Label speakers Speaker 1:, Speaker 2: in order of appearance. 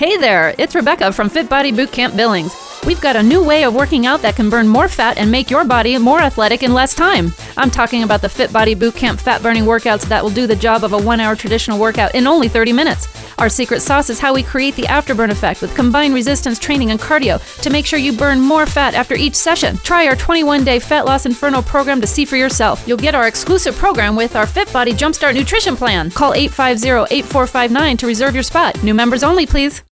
Speaker 1: Hey there, it's Rebecca from Fit Body Bootcamp Billings. We've got a new way of working out that can burn more fat and make your body more athletic in less time. I'm talking about the Fit Body Bootcamp fat-burning workouts that will do the job of a 1-hour traditional workout in only 30 minutes. Our secret sauce is how we create the afterburn effect with combined resistance training and cardio to make sure you burn more fat after each session. Try our 21-day Fat Loss Inferno program to see for yourself. You'll get our exclusive program with our Fit Body Jumpstart Nutrition Plan. Call 850-8459 to reserve your spot. New members only, please.